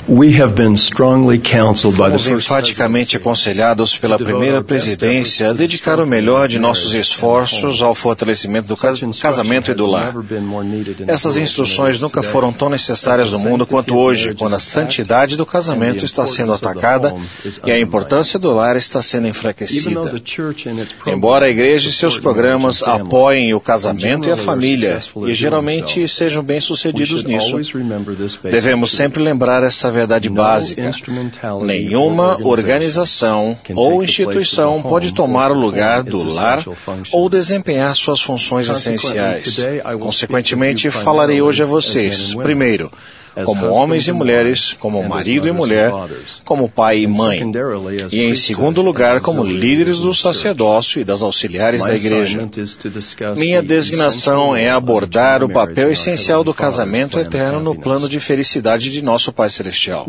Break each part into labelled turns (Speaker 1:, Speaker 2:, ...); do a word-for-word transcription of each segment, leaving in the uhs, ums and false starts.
Speaker 1: Fomos enfaticamente aconselhados pela primeira presidência a dedicar o melhor de nossos esforços ao fortalecimento do casamento e do lar. Essas instruções nunca foram tão necessárias no mundo quanto hoje, quando a santidade do casamento está sendo atacada e a importância do lar está sendo enfraquecida. Embora a igreja e seus programas apoiem o casamento e a família, e geralmente sejam bem-sucedidos nisso, devemos sempre lembrar essa verdade básica. Nenhuma organização ou instituição pode tomar o lugar do lar ou desempenhar suas funções essenciais. Consequentemente, falarei hoje a vocês, primeiro, como homens e mulheres, como marido e mulher, como pai e mãe, e em segundo lugar, como líderes do sacerdócio e das auxiliares da igreja. Minha designação é abordar o papel essencial do casamento eterno no plano de felicidade de nosso Pai Celestial.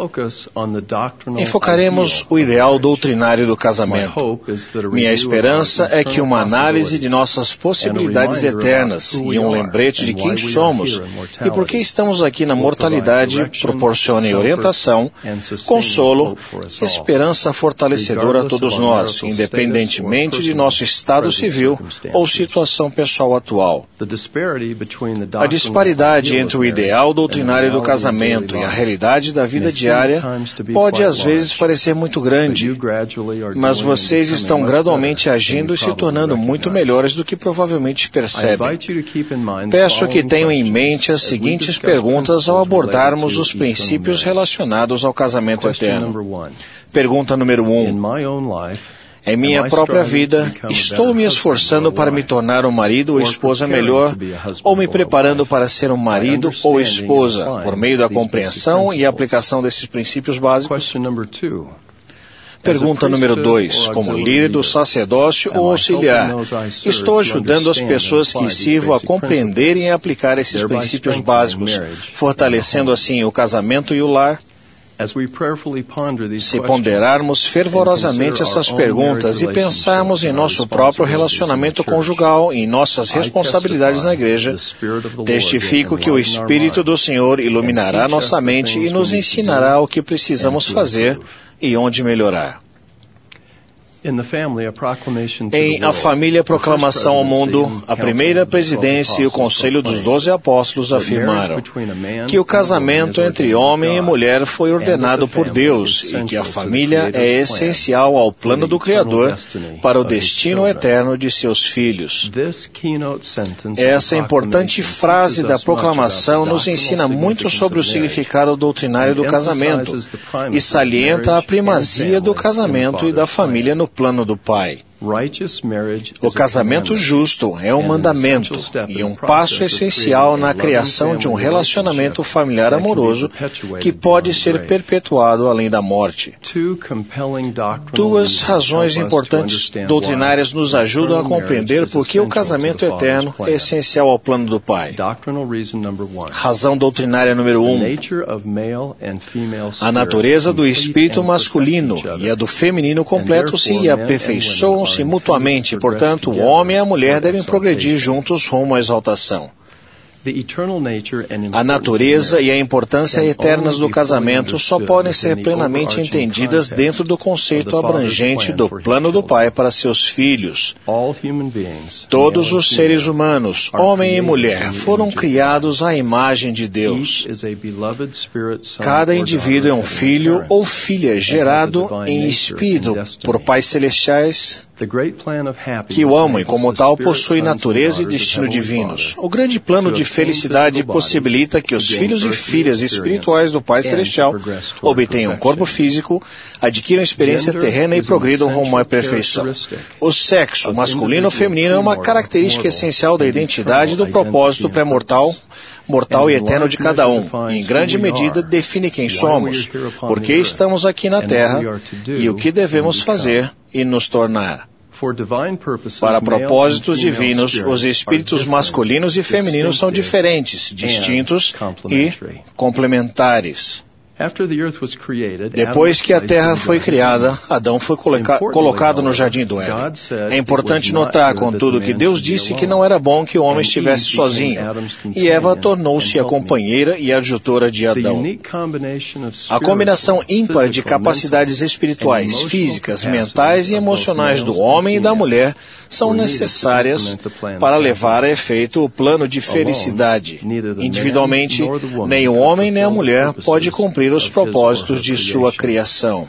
Speaker 1: Enfocaremos o ideal doutrinário do casamento. Minha esperança é que uma análise de nossas possibilidades eternas e um lembrete de quem somos e por que estamos aqui na mortalidade proporcione orientação, consolo, esperança fortalecedora a todos nós, independentemente de nosso estado civil ou situação pessoal atual. A disparidade entre o ideal doutrinário do casamento e a realidade da vida diária pode às vezes parecer muito grande, mas vocês estão gradualmente agindo e se tornando muito melhores do que provavelmente percebem. Peço que tenham em mente as seguintes perguntas ao abordarmos os princípios relacionados ao casamento eterno. Pergunta número um. Em minha própria vida, estou me esforçando para me tornar um marido ou esposa melhor, ou me preparando para ser um marido ou esposa, por meio da compreensão e aplicação desses princípios básicos? Pergunta número dois. Como líder do sacerdócio ou auxiliar, estou ajudando as pessoas que sirvo a compreenderem e aplicar esses princípios básicos, fortalecendo assim o casamento e o lar? Se ponderarmos fervorosamente essas perguntas e pensarmos em nosso próprio relacionamento conjugal e em nossas responsabilidades na igreja, testifico que o Espírito do Senhor iluminará nossa mente e nos ensinará o que precisamos fazer e onde melhorar. Em A Família Proclamação ao Mundo, a primeira presidência e o Conselho dos Doze Apóstolos afirmaram que o casamento entre homem e mulher foi ordenado por Deus e que a família é essencial ao plano do Criador para o destino eterno de seus filhos. Essa importante frase da proclamação nos ensina muito sobre o significado doutrinário do casamento e salienta a primazia do casamento e da família no plano do Pai. O casamento justo é um mandamento e um passo essencial na criação de um relacionamento familiar amoroso que pode ser perpetuado além da morte. Duas razões importantes doutrinárias nos ajudam a compreender por que o casamento eterno é essencial ao plano do Pai. Razão doutrinária número um. A natureza do espírito masculino e a do feminino completam-se e aperfeiçoam-se mutuamente, portanto, o homem e a mulher devem progredir juntos rumo à exaltação. A natureza e a importância eternas do casamento só podem ser plenamente entendidas dentro do conceito abrangente do plano do Pai para seus filhos. Todos os seres humanos, homem e mulher, foram criados à imagem de Deus. Cada indivíduo é um filho ou filha gerado em espírito por pais celestiais que o amam e, como tal, possui natureza e destino divinos. O grande plano de felicidade possibilita que os filhos e filhas espirituais do Pai Celestial obtenham um corpo físico, adquiram experiência terrena e progridam rumo à perfeição. O sexo, masculino ou feminino, é uma característica essencial da identidade e do propósito pré-mortal, mortal e eterno de cada um, e em grande medida define quem somos, por que estamos aqui na Terra e o que devemos fazer e nos tornar. Para propósitos divinos, os espíritos masculinos e femininos são diferentes, distintos e complementares. Depois que a terra foi criada, Adão foi coloca- colocado no jardim do Éden. É importante notar, contudo, que Deus disse que não era bom que o homem estivesse sozinho, e Eva tornou-se a companheira e adjutora de Adão. A combinação ímpar de capacidades espirituais, físicas, mentais e emocionais do homem e da mulher são necessárias para levar a efeito o plano de felicidade. Individualmente, nem o homem nem a mulher pode cumprir os propósitos de sua criação.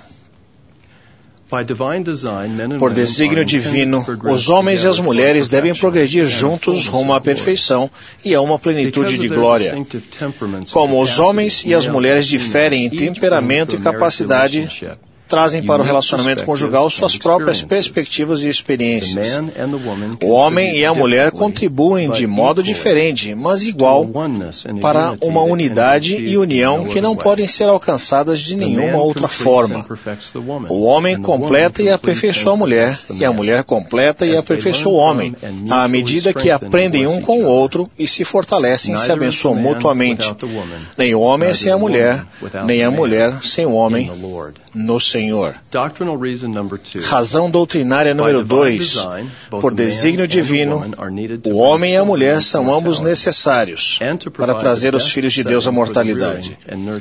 Speaker 1: Por desígnio divino, os homens e as mulheres devem progredir juntos rumo à perfeição e a uma plenitude de glória. Como os homens e as mulheres diferem em temperamento e capacidade, trazem para o relacionamento conjugal suas próprias perspectivas e experiências. O homem e a mulher contribuem de modo diferente, mas igual, para uma unidade e união que não podem ser alcançadas de nenhuma outra forma. O homem completa e aperfeiçoa a mulher, e a mulher completa e aperfeiçoa o homem, à medida que aprendem um com o outro e se fortalecem e se abençoam mutuamente. Nem o homem é sem a mulher, nem a mulher sem o homem no Senhor. Senhor. Razão doutrinária número dois. Por desígnio divino, o homem e a mulher são ambos necessários para trazer os filhos de Deus à mortalidade.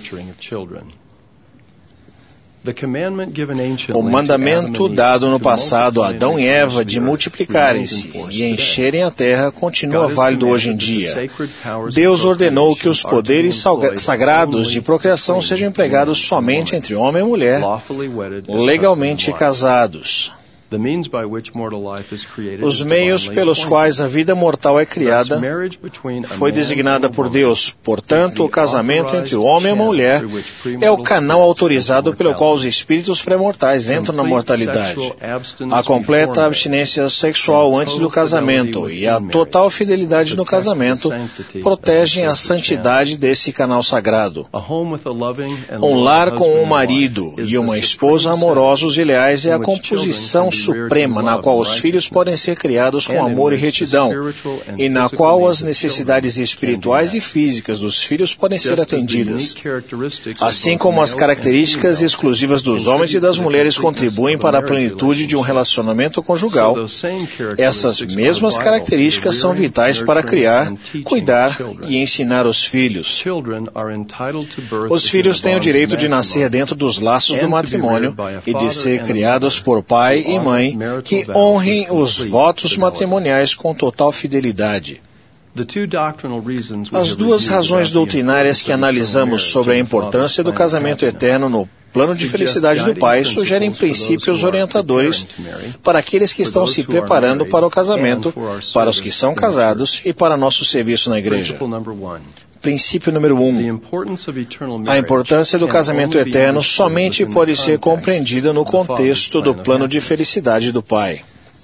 Speaker 1: O mandamento dado no passado a Adão e Eva de multiplicarem-se e encherem a terra continua válido hoje em dia. Deus ordenou que os poderes sagrados de procriação sejam empregados somente entre homem e mulher, legalmente casados. Os meios pelos quais a vida mortal é criada foi designada por Deus. Portanto, o casamento entre o homem e a mulher é o canal autorizado pelo qual os espíritos pré-mortais entram na mortalidade. A completa abstinência sexual antes do casamento e a total fidelidade no casamento protegem a santidade desse canal sagrado. Um lar com um marido e uma esposa amorosos e leais é a composição suprema na qual os filhos podem ser criados com amor e retidão, e na qual as necessidades espirituais e físicas dos filhos podem ser atendidas. Assim como as características exclusivas dos homens e das mulheres contribuem para a plenitude de um relacionamento conjugal, essas mesmas características são vitais para criar, cuidar e ensinar os filhos. Os filhos têm o direito de nascer dentro dos laços do matrimônio e de ser criados por pai e mãe que honrem os votos matrimoniais com total fidelidade. As duas razões doutrinárias que analisamos sobre a importância do casamento eterno no plano de felicidade do Pai sugerem princípios orientadores para aqueles que estão se preparando para o casamento, para os que são casados e para nosso serviço na igreja. Princípio número um. A importância do casamento eterno somente pode ser compreendida no contexto do plano de felicidade do Pai.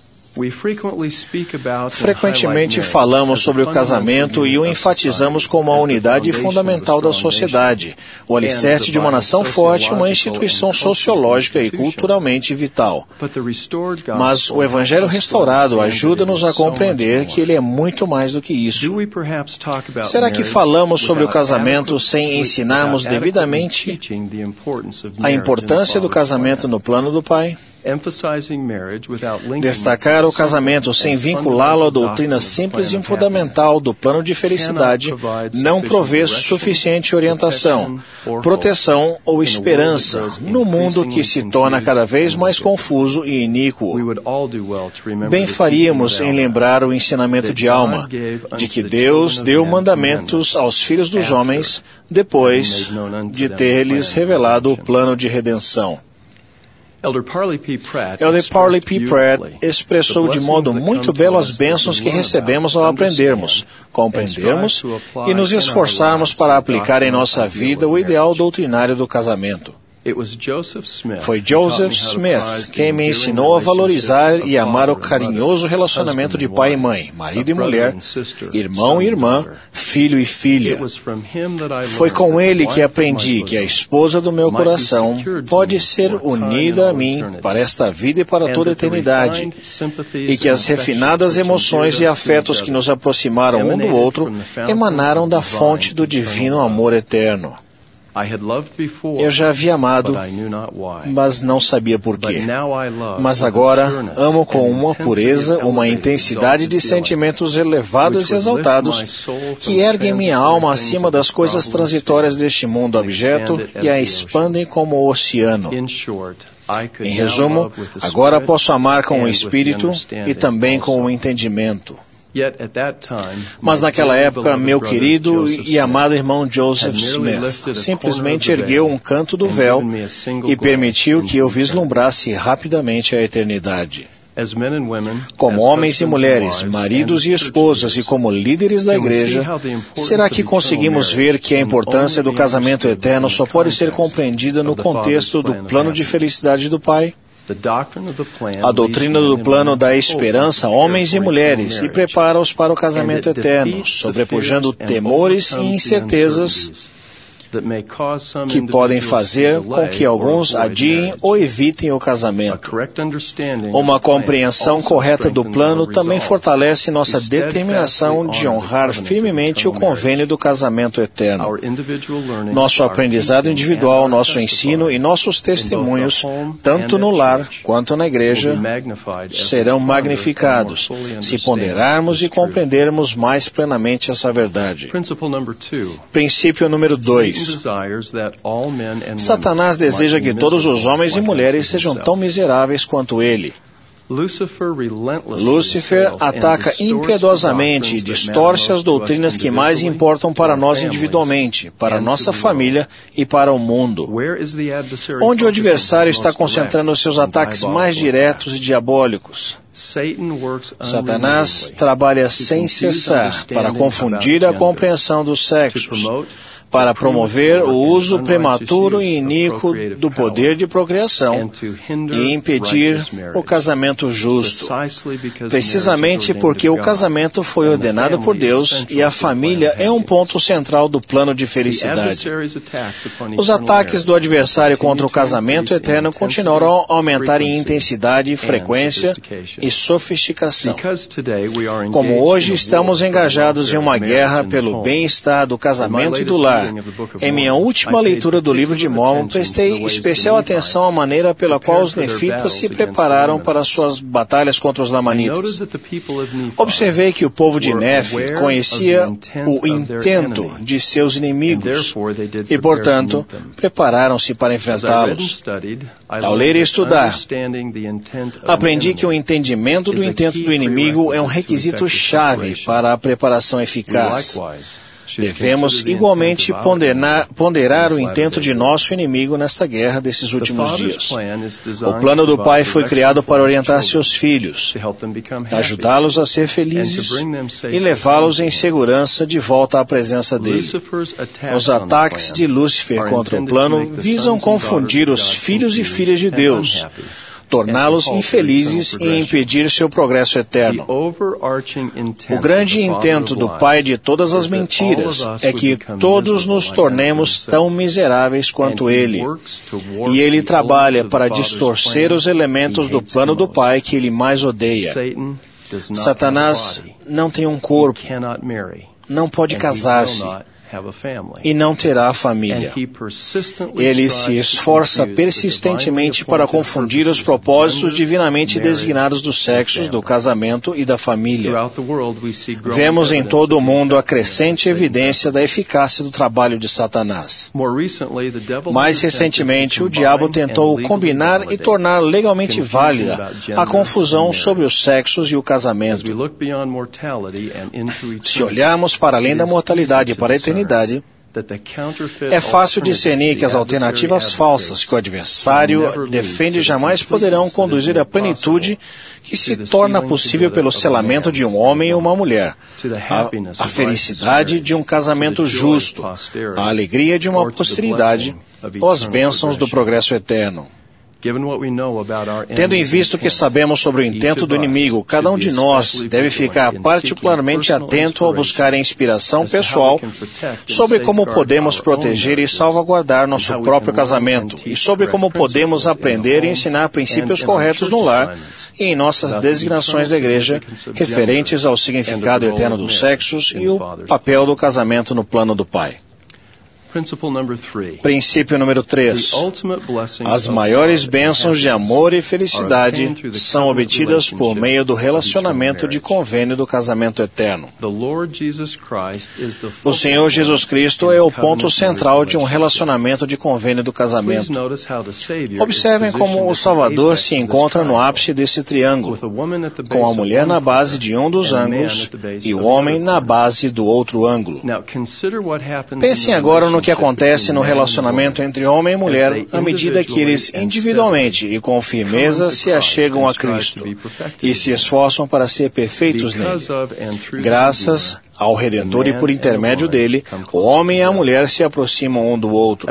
Speaker 1: Frequentemente falamos sobre o casamento e o enfatizamos como a unidade fundamental da sociedade, o alicerce de uma nação forte e uma instituição sociológica e culturalmente vital. Mas o Evangelho restaurado ajuda-nos a compreender que ele é muito mais do que isso. Será que falamos sobre o casamento sem ensinarmos devidamente a importância do casamento no plano do Pai? Destacar o casamento sem vinculá-lo à doutrina simples e fundamental do plano de felicidade não provê suficiente orientação, proteção ou esperança no mundo que se torna cada vez mais confuso e iníquo. Bem faríamos em lembrar o ensinamento de Alma, de que Deus deu mandamentos aos filhos dos homens depois de ter-lhes revelado o plano de redenção. Elder Parley P. Pratt expressou de modo muito belo as bênções que recebemos ao aprendermos, compreendermos e nos esforçarmos para aplicar em nossa vida o ideal doutrinário do casamento. Foi Joseph Smith quem me ensinou a valorizar e amar o carinhoso relacionamento de pai e mãe, marido e mulher, irmão e irmã, filho e filha. Foi com ele que aprendi que a esposa do meu coração pode ser unida a mim para esta vida e para toda a eternidade, e que as refinadas emoções e afetos que nos aproximaram um do outro emanaram da fonte do divino amor eterno. Eu já havia amado, mas não sabia por quê. Mas agora amo com uma pureza, uma intensidade de sentimentos elevados e exaltados que erguem minha alma acima das coisas transitórias deste mundo objeto e a expandem como o oceano. Em resumo, agora posso amar com o espírito e também com o entendimento. Mas naquela época, meu querido e amado irmão Joseph Smith simplesmente ergueu um canto do véu e permitiu que eu vislumbrasse rapidamente a eternidade. Como homens e mulheres, maridos e esposas e como líderes da igreja, será que conseguimos ver que a importância do casamento eterno só pode ser compreendida no contexto do plano de felicidade do Pai? A doutrina do plano dá esperança a homens e mulheres e prepara-os para o casamento eterno, sobrepujando temores e incertezas que podem fazer com que alguns adiem ou evitem o casamento. Uma compreensão correta do plano também fortalece nossa determinação de honrar firmemente o convênio do casamento eterno. Nosso aprendizado individual, nosso ensino e nossos testemunhos, tanto no lar quanto na igreja, serão magnificados se ponderarmos e compreendermos mais plenamente essa verdade. Princípio número dois. Satanás deseja que todos os homens e mulheres sejam tão miseráveis quanto ele. Lúcifer ataca impiedosamente e distorce as doutrinas que mais importam para nós individualmente, para nossa família e para o mundo. Onde o adversário está concentrando seus ataques mais diretos e diabólicos? Satanás trabalha sem cessar para confundir a compreensão dos sexos, para promover o uso prematuro e iníquo do poder de procriação e impedir o casamento justo, precisamente porque o casamento foi ordenado por Deus e a família é um ponto central do plano de felicidade. Os ataques do adversário contra o casamento eterno continuarão a aumentar em intensidade, frequência e sofisticação. Como hoje estamos engajados em uma guerra pelo bem-estar do casamento e do lar, em minha última leitura do livro de Mórmon, prestei especial atenção à maneira pela qual os nefitas se prepararam para suas batalhas contra os lamanitas. Observei que o povo de Nefe conhecia o intento de seus inimigos e, portanto, prepararam-se para enfrentá-los. Ao ler e estudar, aprendi que o entendimento do intento do inimigo é um requisito-chave para a preparação eficaz. Devemos igualmente ponderar, ponderar o intento de nosso inimigo nesta guerra desses últimos dias. O plano do Pai foi criado para orientar seus filhos, ajudá-los a ser felizes e levá-los em segurança de volta à presença dele. Os ataques de Lúcifer contra o plano visam confundir os filhos e filhas de Deus, torná-los infelizes e impedir seu progresso eterno. O grande intento do pai de todas as mentiras é que todos nos tornemos tão miseráveis quanto ele. E ele trabalha para distorcer os elementos do plano do pai que ele mais odeia. Satanás não tem um corpo, não pode casar-se, e não terá família. Ele se esforça persistentemente para confundir os propósitos divinamente designados dos sexos, do casamento e da família. Vemos em todo o mundo a crescente evidência da eficácia do trabalho de Satanás. Mais recentemente, o diabo tentou combinar e tornar legalmente válida a confusão sobre os sexos e o casamento. Se olharmos para além da mortalidade e para a eternidade, é fácil discernir que as alternativas falsas que o adversário defende jamais poderão conduzir à plenitude que se torna possível pelo selamento de um homem e uma mulher, a, a felicidade de um casamento justo, a alegria de uma posteridade ou as bênçãos do progresso eterno. Tendo em vista o que sabemos sobre o intento do inimigo, cada um de nós deve ficar particularmente atento ao buscar a inspiração pessoal sobre como podemos proteger e salvaguardar nosso próprio casamento e sobre como podemos aprender e ensinar princípios corretos no lar e em nossas designações da igreja referentes ao significado eterno dos sexos e o papel do casamento no plano do Pai. Princípio número três. As maiores bênçãos de amor e felicidade são obtidas por meio do relacionamento de convênio do casamento eterno. O Senhor Jesus Cristo é o ponto central de um relacionamento de convênio do casamento. Observem como o Salvador se encontra no ápice desse triângulo, com a mulher na base de um dos ângulos e o homem na base do outro ângulo. Pensem agora no que acontece no relacionamento entre homem e mulher à medida que eles individualmente e com firmeza se achegam a Cristo e se esforçam para ser perfeitos nele. Graças ao Redentor e por intermédio dele, o homem e a mulher se aproximam um do outro.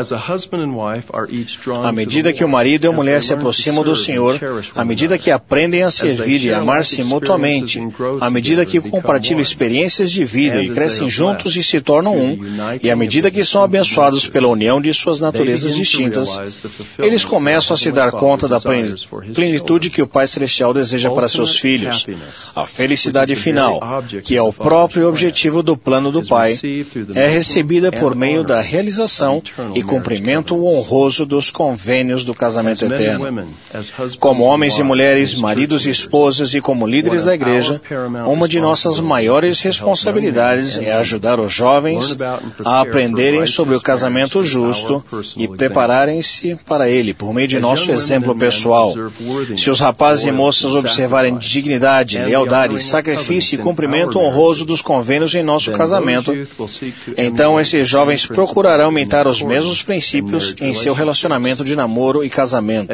Speaker 1: À medida que o marido e a mulher se aproximam do Senhor, à medida que aprendem a servir e amar-se mutuamente, à medida que compartilham experiências de vida e crescem juntos e se tornam um, e à medida que são abençoados pela união de suas naturezas distintas, eles começam a se dar conta da plenitude que o Pai Celestial deseja para seus filhos, a felicidade final, que é o próprio objetivo do plano do Pai, é recebida por meio da realização e cumprimento honroso dos convênios do casamento eterno. Como homens e mulheres, maridos e esposas e como líderes da igreja, uma de nossas maiores responsabilidades é ajudar os jovens a aprenderem sobre o casamento justo e prepararem-se para ele por meio de nosso exemplo pessoal. Se os rapazes e moças observarem dignidade, lealdade, sacrifício e cumprimento honroso dos convênios em nosso casamento, então esses jovens procurarão imitar os mesmos princípios em seu relacionamento de namoro e casamento.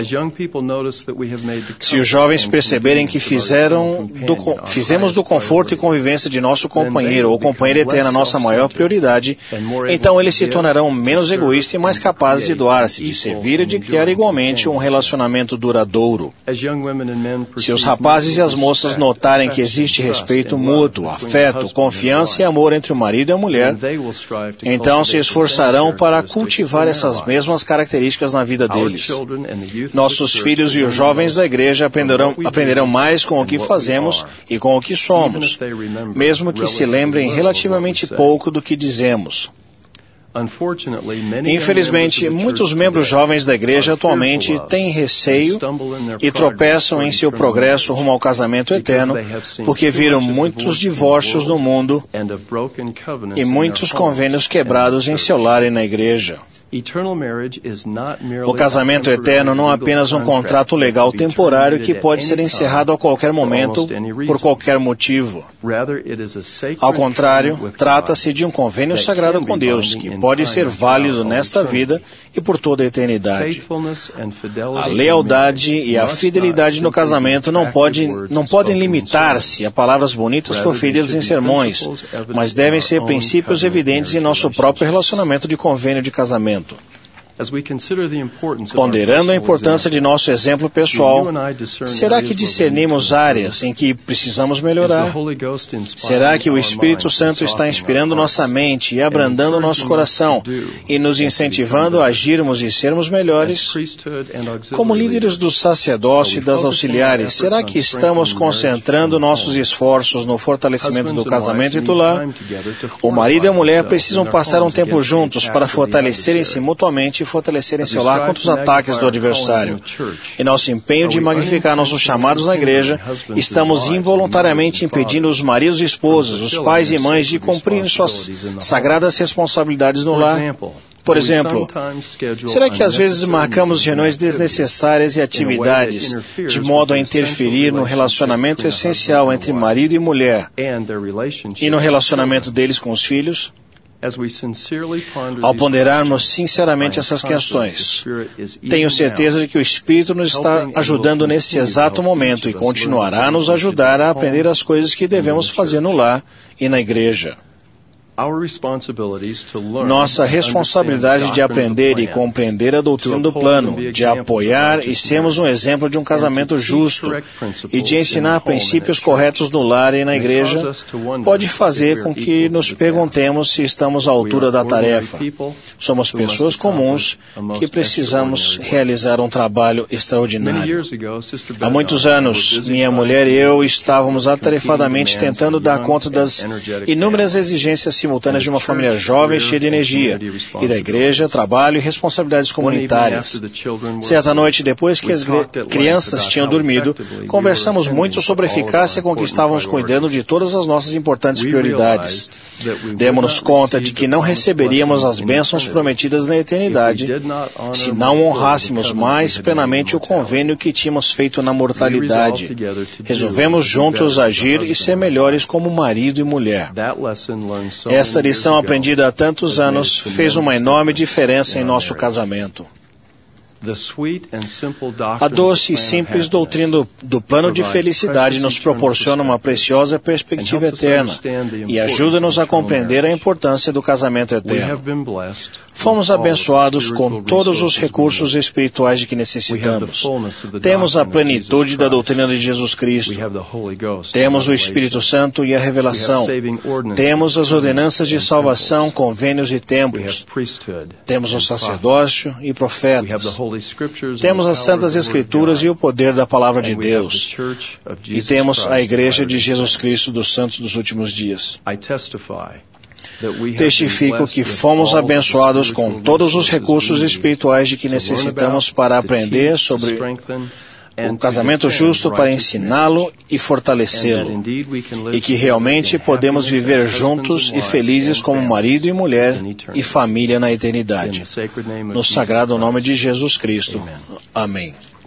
Speaker 1: Se os jovens perceberem que fizeram do, fizemos do conforto e convivência de nosso companheiro ou companheira eterna a nossa maior prioridade, então eles se tornarão menos egoístas e mais capazes de doar-se, de servir e de criar igualmente um relacionamento duradouro. Se os rapazes e as moças notarem que existe respeito mútuo, afeto, confiança e amor entre o marido e a mulher, então se esforçarão para cultivar essas mesmas características na vida deles. Nossos filhos e os jovens da igreja aprenderão, aprenderão mais com o que fazemos e com o que somos, mesmo que se lembrem relativamente pouco do que dizemos. Infelizmente, muitos membros jovens da igreja atualmente têm receio e tropeçam em seu progresso rumo ao casamento eterno porque viram muitos divórcios no mundo e muitos convênios quebrados em seu lar e na igreja. O casamento eterno não é apenas um contrato legal temporário que pode ser encerrado a qualquer momento, por qualquer motivo. Ao contrário, trata-se de um convênio sagrado com Deus, que pode ser válido nesta vida e por toda a eternidade. A lealdade e a fidelidade no casamento não, pode, não podem limitar-se a palavras bonitas proferidas em sermões, mas devem ser princípios evidentes em nosso próprio relacionamento de convênio de casamento. Ponderando a importância de nosso exemplo pessoal, será que discernimos áreas em que precisamos melhorar? Será que o Espírito Santo está inspirando nossa mente e abrandando nosso coração e nos incentivando a agirmos e sermos melhores? Como líderes do sacerdócio e das auxiliares, será que estamos concentrando nossos esforços no fortalecimento do casamento e do lar? O marido e a mulher precisam passar um tempo juntos para fortalecerem-se mutuamente e fortalecerem seu lar contra os ataques do adversário. Em nosso empenho de magnificar nossos chamados na igreja, estamos involuntariamente impedindo os maridos e esposas, os pais e mães de cumprirem suas sagradas responsabilidades no lar. Por exemplo, será que às vezes marcamos reuniões desnecessárias e atividades de modo a interferir no relacionamento essencial entre marido e mulher e no relacionamento deles com os filhos? Ao ponderarmos sinceramente essas questões, tenho certeza de que o Espírito nos está ajudando neste exato momento e continuará a nos ajudar a aprender as coisas que devemos fazer no lar e na igreja. Nossa responsabilidade de aprender e compreender a doutrina do plano, de apoiar e sermos um exemplo de um casamento justo e de ensinar princípios corretos no lar e na igreja, pode fazer com que nos perguntemos se estamos à altura da tarefa. Somos pessoas comuns que precisamos realizar um trabalho extraordinário. Há muitos anos, minha mulher e eu estávamos atarefadamente tentando dar conta das inúmeras exigências simultâneas simultâneas de uma família jovem cheia de energia, e da igreja, trabalho e responsabilidades comunitárias. Certa noite, depois que as crianças tinham dormido, conversamos muito sobre a eficácia com que estávamos cuidando de todas as nossas importantes prioridades. Demos-nos conta de que não receberíamos as bênçãos prometidas na eternidade se não honrássemos mais plenamente o convênio que tínhamos feito na mortalidade. Resolvemos juntos agir e ser melhores como marido e mulher. Essa lição aprendida há tantos anos fez uma enorme diferença em nosso casamento. A doce e simples doutrina do, do plano de felicidade nos proporciona uma preciosa perspectiva eterna e ajuda-nos a compreender a importância do casamento eterno. Fomos abençoados com todos os recursos espirituais de que necessitamos. Temos a plenitude da doutrina de Jesus Cristo. Temos o Espírito Santo e a revelação. Temos as ordenanças de salvação, convênios e templos. Temos o sacerdócio e profetas. Temos as Santas Escrituras e o poder da Palavra de Deus. E temos a Igreja de Jesus Cristo dos Santos dos Últimos Dias. Testifico que fomos abençoados com todos os recursos espirituais de que necessitamos para aprender sobre o casamento justo, para ensiná-lo e fortalecê-lo, e que realmente podemos viver juntos e felizes como marido e mulher e família na eternidade. No sagrado nome de Jesus Cristo. Amém.